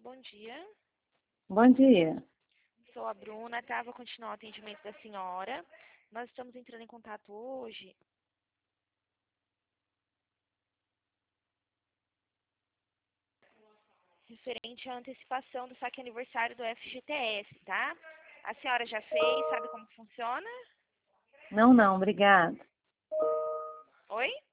bom dia. Bom dia. Sou a Bruna, tá? Vou continuar o atendimento da senhora. Nós estamos entrando em contato hoje referente à antecipação do saque aniversário do FGTS, tá? A senhora já fez, sabe como funciona? Não, obrigada. Oi?